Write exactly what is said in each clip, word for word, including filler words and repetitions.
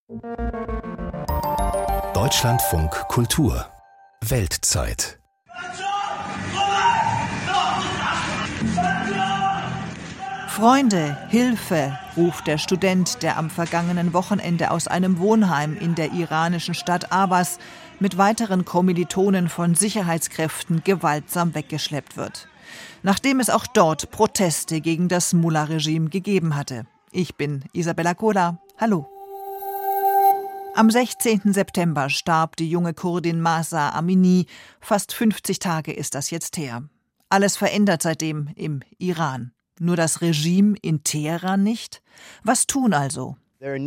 Deutschlandfunk Kultur Weltzeit. Freunde, Hilfe, ruft der Student, der am vergangenen Wochenende aus einem Wohnheim in der iranischen Stadt Ahvaz mit weiteren Kommilitonen von Sicherheitskräften gewaltsam weggeschleppt wird. Nachdem es auch dort Proteste gegen das Mullah-Regime gegeben hatte. Ich bin Isabella Kola. Hallo. Am sechzehnten September starb die junge Kurdin Mahsa Amini. Fast fünfzig Tage ist das jetzt her. Alles verändert seitdem im Iran. Nur das Regime in Teheran nicht? Was tun also?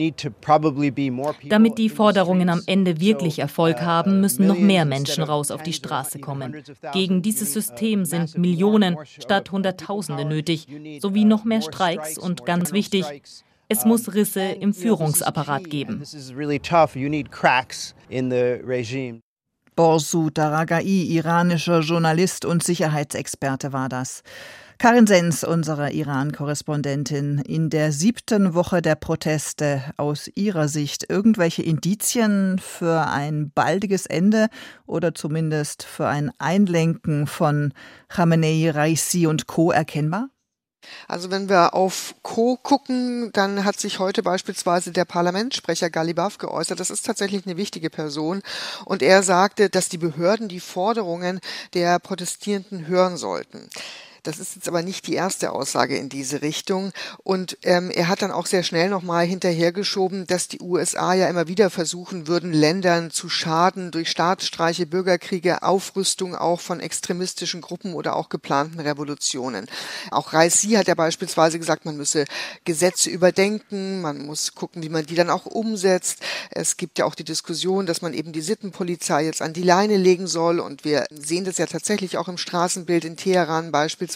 Damit die Forderungen am Ende wirklich Erfolg haben, müssen noch mehr Menschen raus auf die Straße kommen. Gegen dieses System sind Millionen statt Hunderttausende nötig, sowie noch mehr Streiks und ganz wichtig, es muss Risse im Führungsapparat geben. Borsud Daragai, iranischer Journalist und Sicherheitsexperte war das. Karin Sens, unsere Iran-Korrespondentin, in der siebten Woche der Proteste aus Ihrer Sicht irgendwelche Indizien für ein baldiges Ende oder zumindest für ein Einlenken von Khamenei, Raisi und Co. erkennbar? Also wenn wir auf Co. gucken, dann hat sich heute beispielsweise der Parlamentssprecher Ghalibaf geäußert. Das ist tatsächlich eine wichtige Person. Und er sagte, dass die Behörden die Forderungen der Protestierenden hören sollten. Das ist jetzt aber nicht die erste Aussage in diese Richtung. Und ähm, er hat dann auch sehr schnell nochmal hinterhergeschoben, dass die U S A ja immer wieder versuchen würden, Ländern zu schaden durch Staatsstreiche, Bürgerkriege, Aufrüstung auch von extremistischen Gruppen oder auch geplanten Revolutionen. Auch Raisi hat ja beispielsweise gesagt, man müsse Gesetze überdenken, man muss gucken, wie man die dann auch umsetzt. Es gibt ja auch die Diskussion, dass man eben die Sittenpolizei jetzt an die Leine legen soll. Und wir sehen das ja tatsächlich auch im Straßenbild in Teheran beispielsweise.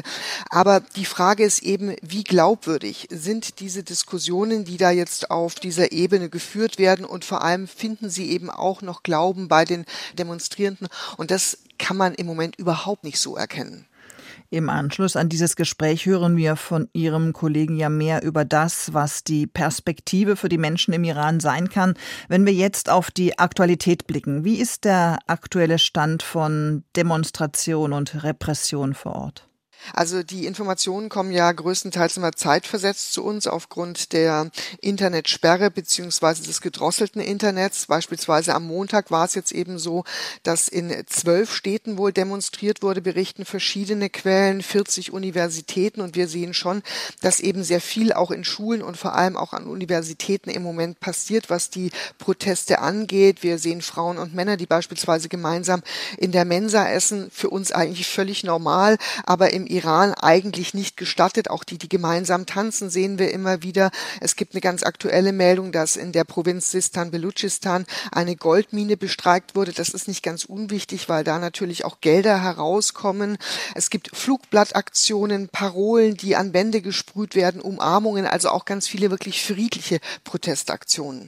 Aber die Frage ist eben, wie glaubwürdig sind diese Diskussionen, die da jetzt auf dieser Ebene geführt werden, und vor allem finden sie eben auch noch Glauben bei den Demonstrierenden, und das kann man im Moment überhaupt nicht so erkennen. Im Anschluss an dieses Gespräch hören wir von Ihrem Kollegen ja mehr über das, was die Perspektive für die Menschen im Iran sein kann. Wenn wir jetzt auf die Aktualität blicken, wie ist der aktuelle Stand von Demonstration und Repression vor Ort? Also die Informationen kommen ja größtenteils immer zeitversetzt zu uns aufgrund der Internetsperre beziehungsweise des gedrosselten Internets. Beispielsweise am Montag war es jetzt eben so, dass in zwölf Städten wohl demonstriert wurde, berichten verschiedene Quellen, vierzig Universitäten, und wir sehen schon, dass eben sehr viel auch in Schulen und vor allem auch an Universitäten im Moment passiert, was die Proteste angeht. Wir sehen Frauen und Männer, die beispielsweise gemeinsam in der Mensa essen, für uns eigentlich völlig normal, aber im Iran eigentlich nicht gestattet. Auch die, die gemeinsam tanzen, sehen wir immer wieder. Es gibt eine ganz aktuelle Meldung, dass in der Provinz Sistan-Belutschistan eine Goldmine bestreikt wurde. Das ist nicht ganz unwichtig, weil da natürlich auch Gelder herauskommen. Es gibt Flugblattaktionen, Parolen, die an Wände gesprüht werden, Umarmungen, also auch ganz viele wirklich friedliche Protestaktionen.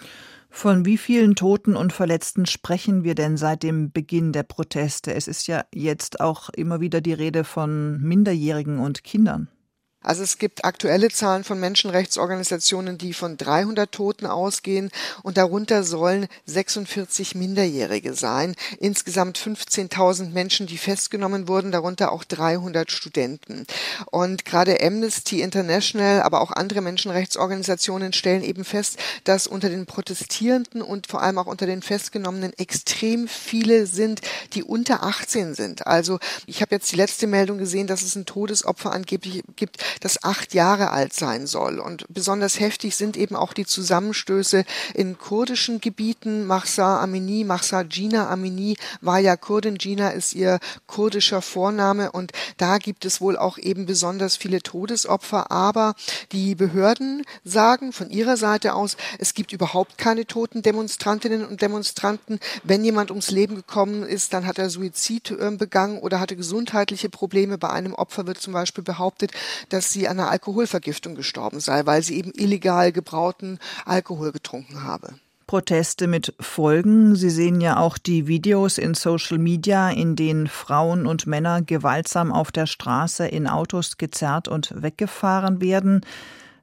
Von wie vielen Toten und Verletzten sprechen wir denn seit dem Beginn der Proteste? Es ist ja jetzt auch immer wieder die Rede von Minderjährigen und Kindern. Also es gibt aktuelle Zahlen von Menschenrechtsorganisationen, die von dreihundert Toten ausgehen, und darunter sollen sechsundvierzig Minderjährige sein. Insgesamt fünfzehntausend Menschen, die festgenommen wurden, darunter auch dreihundert Studenten. Und gerade Amnesty International, aber auch andere Menschenrechtsorganisationen stellen eben fest, dass unter den Protestierenden und vor allem auch unter den Festgenommenen extrem viele sind, die unter achtzehn sind. Also ich habe jetzt die letzte Meldung gesehen, dass es ein Todesopfer angeblich gibt, das acht Jahre alt sein soll. Und besonders heftig sind eben auch die Zusammenstöße in kurdischen Gebieten. Mahsa Amini, Mahsa Gina Amini war ja Kurdin. Gina ist ihr kurdischer Vorname, und da gibt es wohl auch eben besonders viele Todesopfer. Aber die Behörden sagen von ihrer Seite aus, es gibt überhaupt keine toten Demonstrantinnen und Demonstranten. Wenn jemand ums Leben gekommen ist, dann hat er Suizid äh, begangen oder hatte gesundheitliche Probleme. Bei einem Opfer wird zum Beispiel behauptet, dass sie an einer Alkoholvergiftung gestorben sei, weil sie eben illegal gebrauten Alkohol getrunken habe. Proteste mit Folgen. Sie sehen ja auch die Videos in Social Media, in denen Frauen und Männer gewaltsam auf der Straße in Autos gezerrt und weggefahren werden.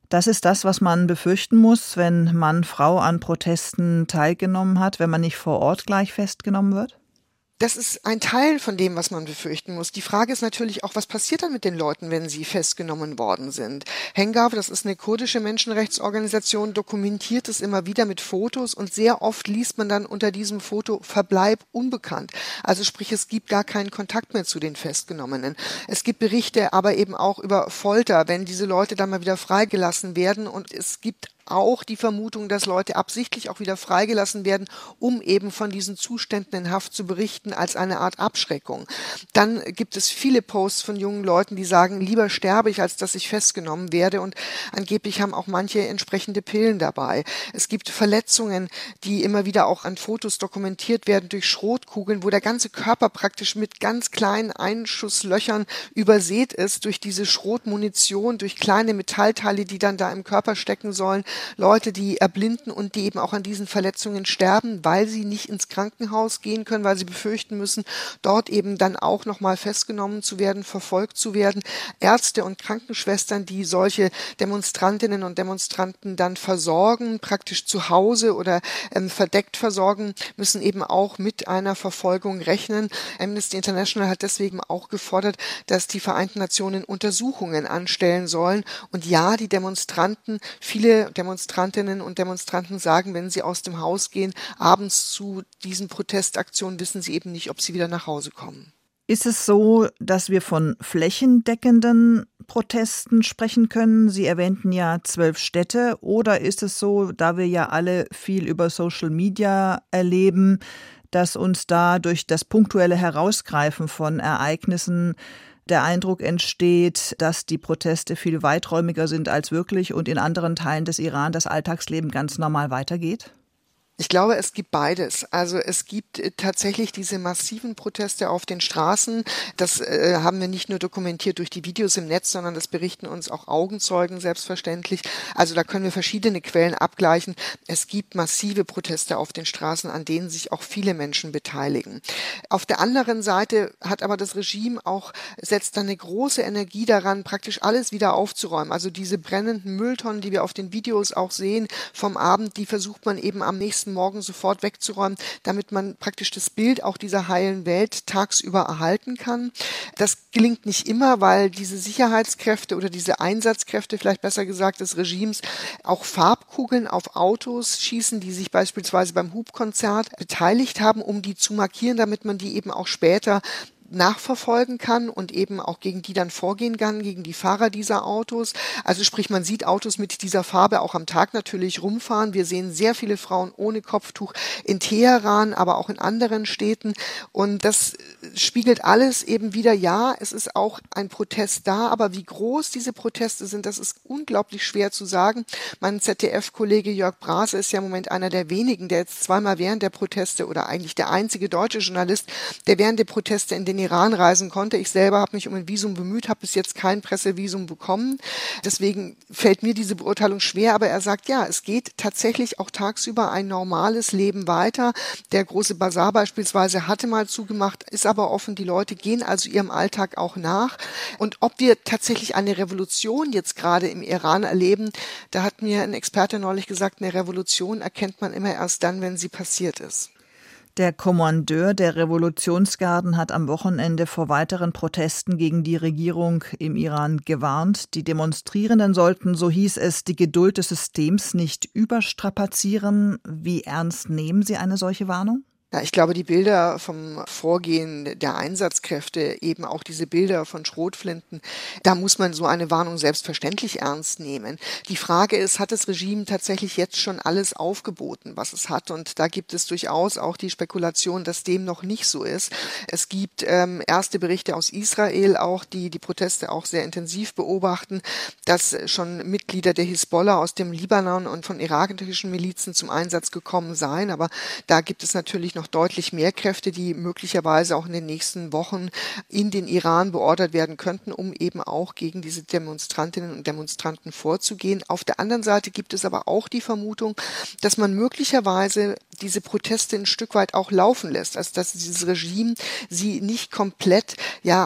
Das ist das, was man befürchten muss, wenn Mann, Frau an Protesten teilgenommen hat, wenn man nicht vor Ort gleich festgenommen wird? Das ist ein Teil von dem, was man befürchten muss. Die Frage ist natürlich auch, was passiert dann mit den Leuten, wenn sie festgenommen worden sind? Hengav, das ist eine kurdische Menschenrechtsorganisation, dokumentiert es immer wieder mit Fotos und sehr oft liest man dann unter diesem Foto Verbleib unbekannt. Also sprich, es gibt gar keinen Kontakt mehr zu den Festgenommenen. Es gibt Berichte aber eben auch über Folter, wenn diese Leute dann mal wieder freigelassen werden, und es gibt auch die Vermutung, dass Leute absichtlich auch wieder freigelassen werden, um eben von diesen Zuständen in Haft zu berichten, als eine Art Abschreckung. Dann gibt es viele Posts von jungen Leuten, die sagen, lieber sterbe ich, als dass ich festgenommen werde, und angeblich haben auch manche entsprechende Pillen dabei. Es gibt Verletzungen, die immer wieder auch an Fotos dokumentiert werden durch Schrotkugeln, wo der ganze Körper praktisch mit ganz kleinen Einschusslöchern übersät ist durch diese Schrotmunition, durch kleine Metallteile, die dann da im Körper stecken sollen. Leute, die erblinden und die eben auch an diesen Verletzungen sterben, weil sie nicht ins Krankenhaus gehen können, weil sie befürchten müssen, dort eben dann auch nochmal festgenommen zu werden, verfolgt zu werden. Ärzte und Krankenschwestern, die solche Demonstrantinnen und Demonstranten dann versorgen, praktisch zu Hause oder ähm, verdeckt versorgen, müssen eben auch mit einer Verfolgung rechnen. Amnesty International hat deswegen auch gefordert, dass die Vereinten Nationen Untersuchungen anstellen sollen. Und ja, die Demonstranten, viele Demonstrantinnen und Demonstranten sagen, wenn sie aus dem Haus gehen, abends zu diesen Protestaktionen, wissen sie eben nicht, ob sie wieder nach Hause kommen. Ist es so, dass wir von flächendeckenden Protesten sprechen können? Sie erwähnten ja zwölf Städte. Oder ist es so, da wir ja alle viel über Social Media erleben, dass uns da durch das punktuelle Herausgreifen von Ereignissen der Eindruck entsteht, dass die Proteste viel weiträumiger sind als wirklich und in anderen Teilen des Iran das Alltagsleben ganz normal weitergeht? Ich glaube, es gibt beides. Also es gibt tatsächlich diese massiven Proteste auf den Straßen. Das äh, haben wir nicht nur dokumentiert durch die Videos im Netz, sondern das berichten uns auch Augenzeugen selbstverständlich. Also da können wir verschiedene Quellen abgleichen. Es gibt massive Proteste auf den Straßen, an denen sich auch viele Menschen beteiligen. Auf der anderen Seite hat aber das Regime auch, setzt dann eine große Energie daran, praktisch alles wieder aufzuräumen. Also diese brennenden Mülltonnen, die wir auf den Videos auch sehen vom Abend, die versucht man eben am nächsten Morgen sofort wegzuräumen, damit man praktisch das Bild auch dieser heilen Welt tagsüber erhalten kann. Das gelingt nicht immer, weil diese Sicherheitskräfte oder diese Einsatzkräfte, vielleicht besser gesagt des Regimes, auch Farbkugeln auf Autos schießen, die sich beispielsweise beim Hupkonzert beteiligt haben, um die zu markieren, damit man die eben auch später nachverfolgen kann und eben auch gegen die dann vorgehen kann, gegen die Fahrer dieser Autos. Also sprich, man sieht Autos mit dieser Farbe auch am Tag natürlich rumfahren. Wir sehen sehr viele Frauen ohne Kopftuch in Teheran, aber auch in anderen Städten. Und das spiegelt alles eben wieder, ja, es ist auch ein Protest da, aber wie groß diese Proteste sind, das ist unglaublich schwer zu sagen. Mein Z D F-Kollege Jörg Brase ist ja im Moment einer der wenigen, der jetzt zweimal während der Proteste oder eigentlich der einzige deutsche Journalist, der während der Proteste in den Iran reisen konnte. Ich selber habe mich um ein Visum bemüht, habe bis jetzt kein Pressevisum bekommen. Deswegen fällt mir diese Beurteilung schwer, aber er sagt, ja, es geht tatsächlich auch tagsüber ein normales Leben weiter. Der große Bazar beispielsweise hatte mal zugemacht, ist aber offen. Die Leute gehen also ihrem Alltag auch nach. Und ob wir tatsächlich eine Revolution jetzt gerade im Iran erleben, da hat mir ein Experte neulich gesagt, eine Revolution erkennt man immer erst dann, wenn sie passiert ist. Der Kommandeur der Revolutionsgarden hat am Wochenende vor weiteren Protesten gegen die Regierung im Iran gewarnt. Die Demonstrierenden sollten, so hieß es, die Geduld des Systems nicht überstrapazieren. Wie ernst nehmen Sie eine solche Warnung? Ja, ich glaube, die Bilder vom Vorgehen der Einsatzkräfte, eben auch diese Bilder von Schrotflinten, da muss man so eine Warnung selbstverständlich ernst nehmen. Die Frage ist, hat das Regime tatsächlich jetzt schon alles aufgeboten, was es hat? Und da gibt es durchaus auch die Spekulation, dass dem noch nicht so ist. Es gibt ähm, erste Berichte aus Israel auch, die die Proteste auch sehr intensiv beobachten, dass schon Mitglieder der Hisbollah aus dem Libanon und von irakischen Milizen zum Einsatz gekommen seien. Aber da gibt es natürlich noch noch deutlich mehr Kräfte, die möglicherweise auch in den nächsten Wochen in den Iran beordert werden könnten, um eben auch gegen diese Demonstrantinnen und Demonstranten vorzugehen. Auf der anderen Seite gibt es aber auch die Vermutung, dass man möglicherweise diese Proteste ein Stück weit auch laufen lässt, also dass dieses Regime sie nicht komplett, ja,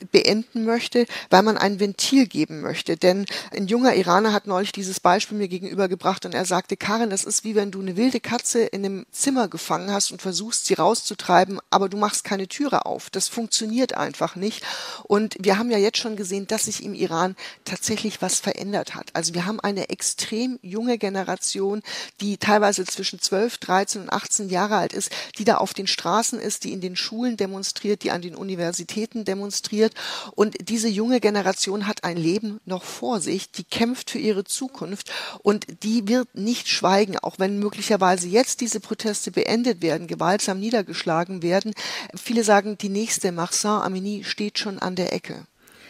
beenden möchte, weil man ein Ventil geben möchte. Denn ein junger Iraner hat neulich dieses Beispiel mir gegenübergebracht und er sagte, Karin, das ist wie wenn du eine wilde Katze in einem Zimmer gefangen hast und versuchst, sie rauszutreiben, aber du machst keine Türe auf. Das funktioniert einfach nicht. Und wir haben ja jetzt schon gesehen, dass sich im Iran tatsächlich was verändert hat. Also wir haben eine extrem junge Generation, die teilweise zwischen zwölf, dreizehn und achtzehn Jahre alt ist, die da auf den Straßen ist, die in den Schulen demonstriert, die an den Universitäten demonstriert. Und diese junge Generation hat ein Leben noch vor sich, die kämpft für ihre Zukunft und die wird nicht schweigen, auch wenn möglicherweise jetzt diese Proteste beendet werden, gewaltsam niedergeschlagen werden. Viele sagen, die nächste Mahsa Amini steht schon an der Ecke.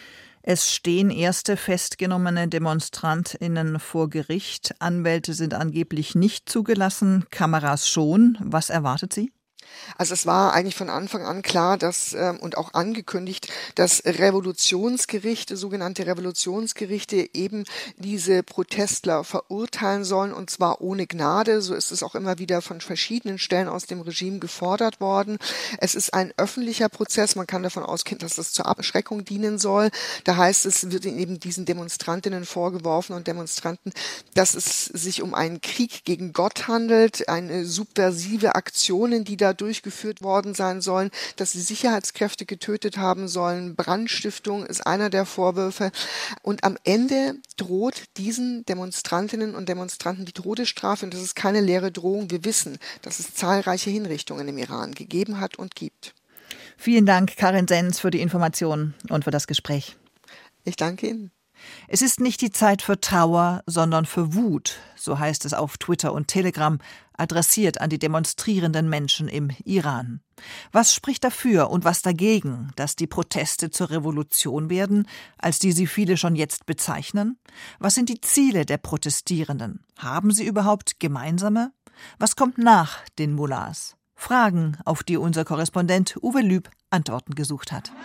Es stehen erste festgenommene DemonstrantInnen vor Gericht. Anwälte sind angeblich nicht zugelassen, Kameras schon. Was erwartet sie? Also es war eigentlich von Anfang an klar, dass ähm, und auch angekündigt, dass Revolutionsgerichte, sogenannte Revolutionsgerichte eben diese Protestler verurteilen sollen und zwar ohne Gnade. So ist es auch immer wieder von verschiedenen Stellen aus dem Regime gefordert worden. Es ist ein öffentlicher Prozess. Man kann davon ausgehen, dass das zur Abschreckung dienen soll. Da heißt es, wird eben diesen Demonstrantinnen vorgeworfen und Demonstranten, dass es sich um einen Krieg gegen Gott handelt, eine subversive Aktionen, die da durchgeführt worden sein sollen, dass sie Sicherheitskräfte getötet haben sollen. Brandstiftung ist einer der Vorwürfe. Und am Ende droht diesen Demonstrantinnen und Demonstranten die Todesstrafe. Und das ist keine leere Drohung. Wir wissen, dass es zahlreiche Hinrichtungen im Iran gegeben hat und gibt. Vielen Dank, Karin Sens, für die Informationen und für das Gespräch. Ich danke Ihnen. Es ist nicht die Zeit für Trauer, sondern für Wut, so heißt es auf Twitter und Telegram, adressiert an die demonstrierenden Menschen im Iran. Was spricht dafür und was dagegen, dass die Proteste zur Revolution werden, als die sie viele schon jetzt bezeichnen? Was sind die Ziele der Protestierenden? Haben sie überhaupt gemeinsame? Was kommt nach den Mullahs? Fragen, auf die unser Korrespondent Uwe Lüb Antworten gesucht hat.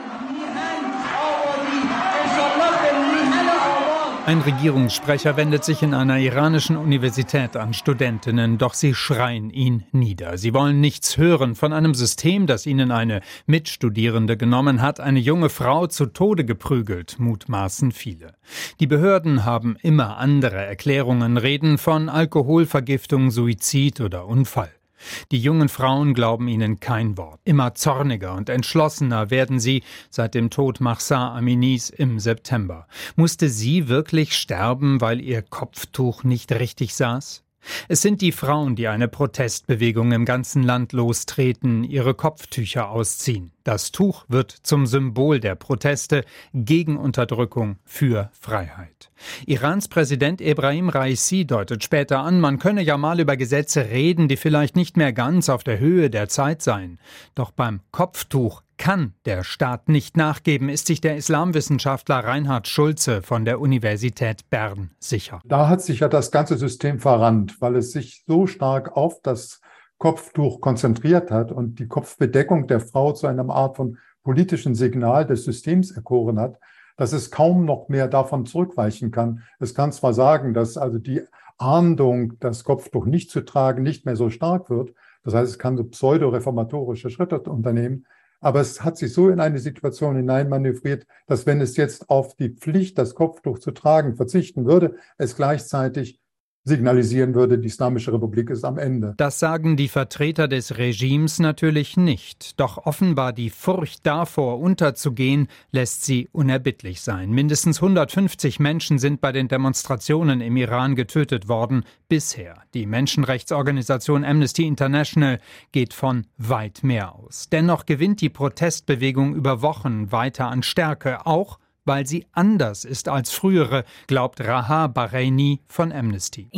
Ein Regierungssprecher wendet sich in einer iranischen Universität an Studentinnen, doch sie schreien ihn nieder. Sie wollen nichts hören von einem System, das ihnen eine Mitstudierende genommen hat, eine junge Frau zu Tode geprügelt, mutmaßen viele. Die Behörden haben immer andere Erklärungen, reden von Alkoholvergiftung, Suizid oder Unfall. Die jungen Frauen glauben ihnen kein Wort. Immer zorniger und entschlossener werden sie seit dem Tod Mahsa Aminis im September. Musste sie wirklich sterben, weil ihr Kopftuch nicht richtig saß? Es sind die Frauen, die eine Protestbewegung im ganzen Land lostreten, ihre Kopftücher ausziehen. Das Tuch wird zum Symbol der Proteste gegen Unterdrückung, für Freiheit. Irans Präsident Ebrahim Raisi deutet später an, man könne ja mal über Gesetze reden, die vielleicht nicht mehr ganz auf der Höhe der Zeit seien. Doch beim Kopftuch kann der Staat nicht nachgeben, ist sich der Islamwissenschaftler Reinhard Schulze von der Universität Bern sicher. Da hat sich ja das ganze System verrannt, weil es sich so stark auf das Kopftuch konzentriert hat und die Kopfbedeckung der Frau zu einer Art von politischen Signal des Systems erkoren hat, dass es kaum noch mehr davon zurückweichen kann. Es kann zwar sagen, dass also die Ahndung, das Kopftuch nicht zu tragen, nicht mehr so stark wird. Das heißt, es kann so pseudo-reformatorische Schritte unternehmen. Aber es hat sich so in eine Situation hineinmanövriert, dass wenn es jetzt auf die Pflicht, das Kopftuch zu tragen, verzichten würde, es gleichzeitig signalisieren würde, die Islamische Republik ist am Ende. Das sagen die Vertreter des Regimes natürlich nicht. Doch offenbar die Furcht davor, unterzugehen, lässt sie unerbittlich sein. Mindestens hundertfünfzig Menschen sind bei den Demonstrationen im Iran getötet worden. Bisher. Die Menschenrechtsorganisation Amnesty International geht von weit mehr aus. Dennoch gewinnt die Protestbewegung über Wochen weiter an Stärke, auch weil sie anders ist als frühere, glaubt Raha Bahraini von Amnesty.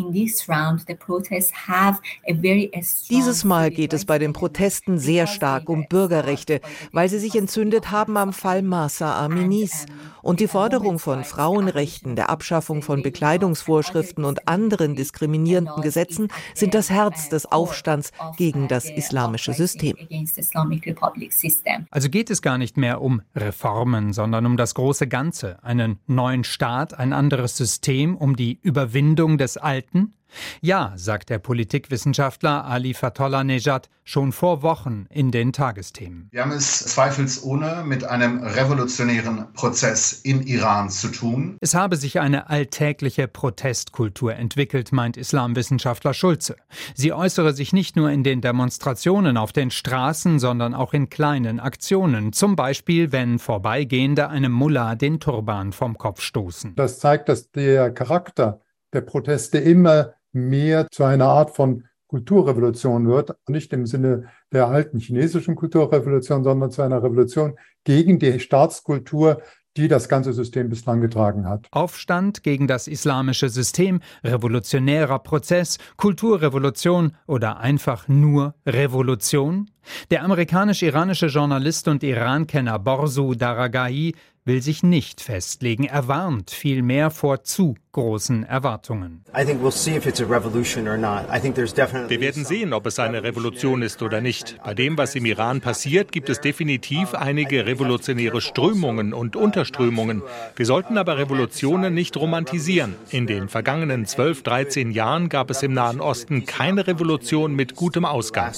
Dieses Mal geht es bei den Protesten sehr stark um Bürgerrechte, weil sie sich entzündet haben am Fall Mahsa Aminis. Und die Forderung von Frauenrechten, der Abschaffung von Bekleidungsvorschriften und anderen diskriminierenden Gesetzen sind das Herz des Aufstands gegen das islamische System. Also geht es gar nicht mehr um Reformen, sondern um das große Ganze, einen neuen Staat, ein anderes System, um die Überwindung des Alten? Ja, sagt der Politikwissenschaftler Ali Fatollah-Nejad schon vor Wochen in den Tagesthemen. Wir haben es zweifelsohne mit einem revolutionären Prozess in Iran zu tun. Es habe sich eine alltägliche Protestkultur entwickelt, meint Islamwissenschaftler Schulze. Sie äußere sich nicht nur in den Demonstrationen auf den Straßen, sondern auch in kleinen Aktionen. Zum Beispiel, wenn Vorbeigehende einem Mullah den Turban vom Kopf stoßen. Das zeigt, dass der Charakter der Proteste immer mehr zu einer Art von Kulturrevolution wird, nicht im Sinne der alten chinesischen Kulturrevolution, sondern zu einer Revolution gegen die Staatskultur, die das ganze System bislang getragen hat. Aufstand gegen das islamische System, revolutionärer Prozess, Kulturrevolution oder einfach nur Revolution? Der amerikanisch-iranische Journalist und Iran-Kenner Borzu Daragahi will sich nicht festlegen. Er warnt vielmehr vor zu großen Erwartungen. Wir werden sehen, ob es eine Revolution ist oder nicht. Bei dem, was im Iran passiert, gibt es definitiv einige revolutionäre Strömungen und Unterströmungen. Wir sollten aber Revolutionen nicht romantisieren. In den vergangenen zwölf, dreizehn Jahren gab es im Nahen Osten keine Revolution mit gutem Ausgang.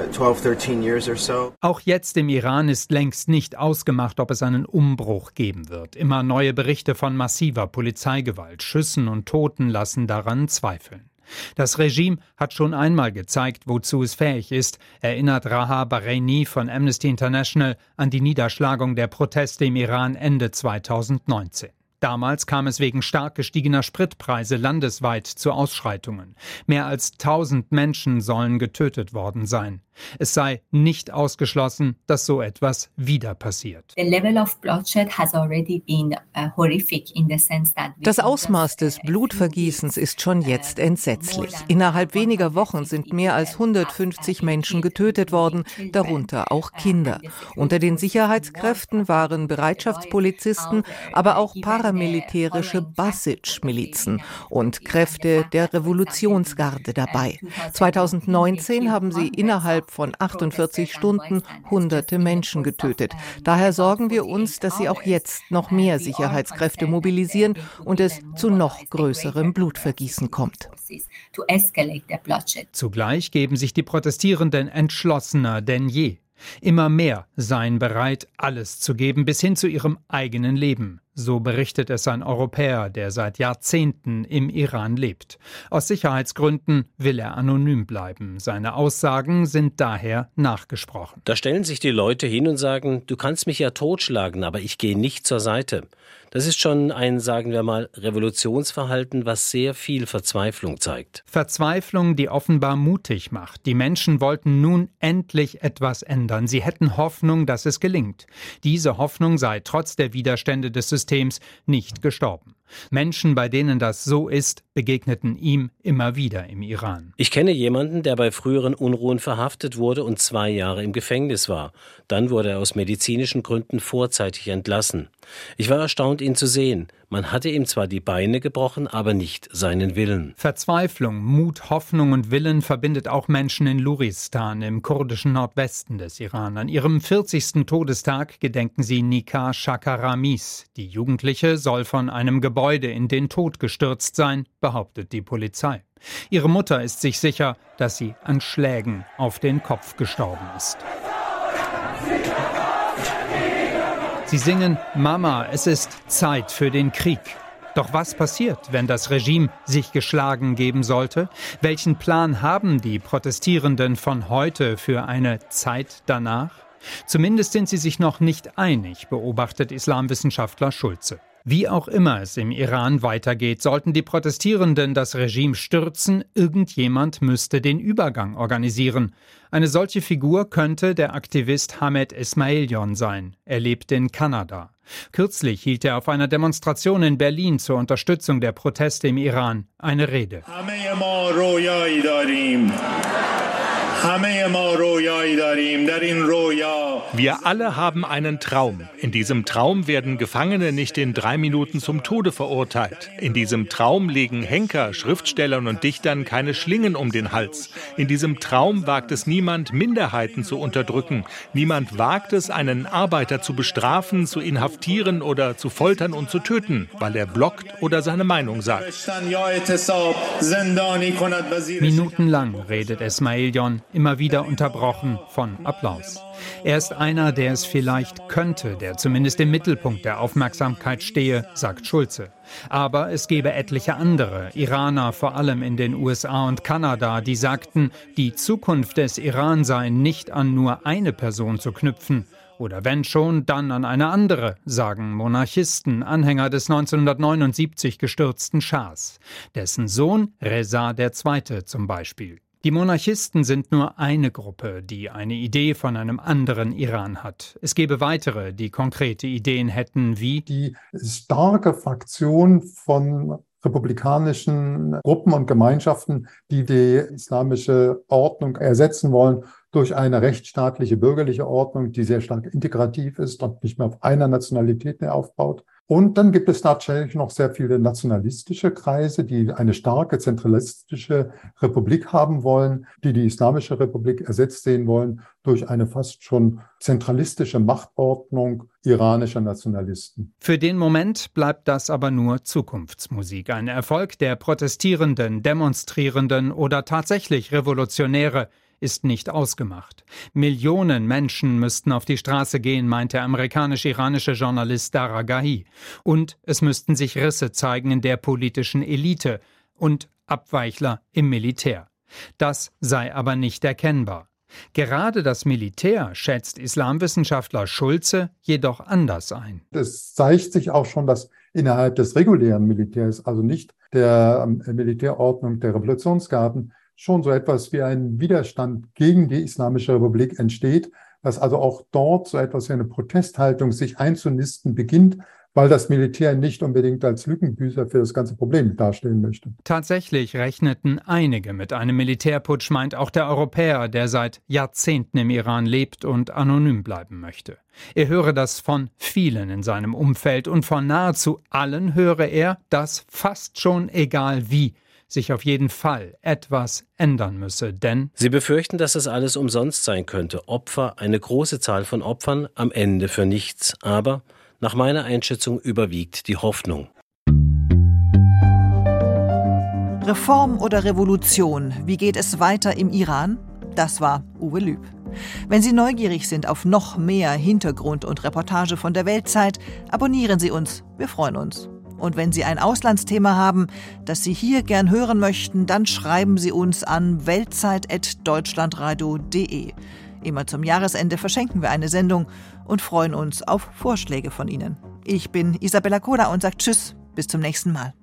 Auch jetzt im Iran ist längst nicht ausgemacht, ob es einen Umbruch geben wird. Immer neue Berichte von massiver Polizeigewalt, Schüssen und Toten lassen daran zweifeln. Das Regime hat schon einmal gezeigt, wozu es fähig ist, erinnert Raha Bahraini von Amnesty International an die Niederschlagung der Proteste im Iran Ende zweitausendneunzehn. Damals kam es wegen stark gestiegener Spritpreise landesweit zu Ausschreitungen. Mehr als tausend Menschen sollen getötet worden sein. Es sei nicht ausgeschlossen, dass so etwas wieder passiert. Das Ausmaß des Blutvergießens ist schon jetzt entsetzlich. Innerhalb weniger Wochen sind mehr als hundertfünfzig Menschen getötet worden, darunter auch Kinder. Unter den Sicherheitskräften waren Bereitschaftspolizisten, aber auch paramilitärische Basij-Milizen und Kräfte der Revolutionsgarde dabei. zweitausendneunzehn haben sie innerhalb von achtundvierzig Stunden hunderte Menschen getötet. Daher sorgen wir uns, dass sie auch jetzt noch mehr Sicherheitskräfte mobilisieren und es zu noch größerem Blutvergießen kommt. Zugleich geben sich die Protestierenden entschlossener denn je. Immer mehr seien bereit, alles zu geben, bis hin zu ihrem eigenen Leben. So berichtet es ein Europäer, der seit Jahrzehnten im Iran lebt. Aus Sicherheitsgründen will er anonym bleiben. Seine Aussagen sind daher nachgesprochen. Da stellen sich die Leute hin und sagen, du kannst mich ja totschlagen, aber ich gehe nicht zur Seite. Das ist schon ein, sagen wir mal, Revolutionsverhalten, was sehr viel Verzweiflung zeigt. Verzweiflung, die offenbar mutig macht. Die Menschen wollten nun endlich etwas ändern. Sie hätten Hoffnung, dass es gelingt. Diese Hoffnung sei trotz der Widerstände des Systems nicht gestorben. Menschen, bei denen das so ist, begegneten ihm immer wieder im Iran. Ich kenne jemanden, der bei früheren Unruhen verhaftet wurde und zwei Jahre im Gefängnis war. Dann wurde er aus medizinischen Gründen vorzeitig entlassen. Ich war erstaunt, ihn zu sehen. Man hatte ihm zwar die Beine gebrochen, aber nicht seinen Willen. Verzweiflung, Mut, Hoffnung und Willen verbindet auch Menschen in Luristan im kurdischen Nordwesten des Iran. An ihrem vierzigsten Todestag gedenken sie Nikah Shakaramis. Die Jugendliche soll von einem Gebäude in den Tod gestürzt sein, behauptet die Polizei. Ihre Mutter ist sich sicher, dass sie an Schlägen auf den Kopf gestorben ist. Sie singen »Mama, es ist Zeit für den Krieg«. Doch was passiert, wenn das Regime sich geschlagen geben sollte? Welchen Plan haben die Protestierenden von heute für eine Zeit danach? Zumindest sind sie sich noch nicht einig, beobachtet Islamwissenschaftler Schulze. Wie auch immer es im Iran weitergeht, sollten die Protestierenden das Regime stürzen, irgendjemand müsste den Übergang organisieren. Eine solche Figur könnte der Aktivist Hamed Esmailion sein. Er lebt in Kanada. Kürzlich hielt er auf einer Demonstration in Berlin zur Unterstützung der Proteste im Iran eine Rede. Wir alle haben einen Traum. In diesem Traum werden Gefangene nicht in drei Minuten zum Tode verurteilt. In diesem Traum legen Henker, Schriftstellern und Dichtern keine Schlingen um den Hals. In diesem Traum wagt es niemand, Minderheiten zu unterdrücken. Niemand wagt es, einen Arbeiter zu bestrafen, zu inhaftieren oder zu foltern und zu töten, weil er blockt oder seine Meinung sagt. Minutenlang redet Esmaeilion, immer wieder unterbrochen von Applaus. Er ist einer, der es vielleicht könnte, der zumindest im Mittelpunkt der Aufmerksamkeit stehe, sagt Schulze. Aber es gäbe etliche andere, Iraner vor allem in den U S A und Kanada, die sagten, die Zukunft des Iran sei nicht an nur eine Person zu knüpfen. Oder wenn schon, dann an eine andere, sagen Monarchisten, Anhänger des neunzehnhundertneunundsiebzig gestürzten Schahs. Dessen Sohn Reza der Zweite zum Beispiel. Die Monarchisten sind nur eine Gruppe, die eine Idee von einem anderen Iran hat. Es gäbe weitere, die konkrete Ideen hätten, wie die starke Fraktion von republikanischen Gruppen und Gemeinschaften, die die islamische Ordnung ersetzen wollen durch eine rechtsstaatliche bürgerliche Ordnung, die sehr stark integrativ ist und nicht mehr auf einer Nationalität mehr aufbaut. Und dann gibt es tatsächlich noch sehr viele nationalistische Kreise, die eine starke zentralistische Republik haben wollen, die die Islamische Republik ersetzt sehen wollen durch eine fast schon zentralistische Machtordnung iranischer Nationalisten. Für den Moment bleibt das aber nur Zukunftsmusik. Ein Erfolg der Protestierenden, Demonstrierenden oder tatsächlich Revolutionäre ist nicht ausgemacht. Millionen Menschen müssten auf die Straße gehen, meint der amerikanisch-iranische Journalist Daragahi. Und es müssten sich Risse zeigen in der politischen Elite und Abweichler im Militär. Das sei aber nicht erkennbar. Gerade das Militär schätzt Islamwissenschaftler Schulze jedoch anders ein. Es zeigt sich auch schon, dass innerhalb des regulären Militärs, also nicht der Militärordnung der Revolutionsgarden, schon so etwas wie ein Widerstand gegen die Islamische Republik entsteht, dass also auch dort so etwas wie eine Protesthaltung sich einzunisten beginnt, weil das Militär nicht unbedingt als Lückenbüßer für das ganze Problem dastehen möchte. Tatsächlich rechneten einige mit einem Militärputsch, meint auch der Europäer, der seit Jahrzehnten im Iran lebt und anonym bleiben möchte. Er höre das von vielen in seinem Umfeld und von nahezu allen höre er, dass fast schon egal wie sich auf jeden Fall etwas ändern müsse, denn sie befürchten, dass das alles umsonst sein könnte. Opfer, eine große Zahl von Opfern, am Ende für nichts. Aber nach meiner Einschätzung überwiegt die Hoffnung. Reform oder Revolution? Wie geht es weiter im Iran? Das war Uwe Lüb. Wenn Sie neugierig sind auf noch mehr Hintergrund und Reportage von der Weltzeit, abonnieren Sie uns. Wir freuen uns. Und wenn Sie ein Auslandsthema haben, das Sie hier gern hören möchten, dann schreiben Sie uns an weltzeit at deutschlandradio punkt de. Immer zum Jahresende verschenken wir eine Sendung und freuen uns auf Vorschläge von Ihnen. Ich bin Isabella Koda und sage Tschüss, bis zum nächsten Mal.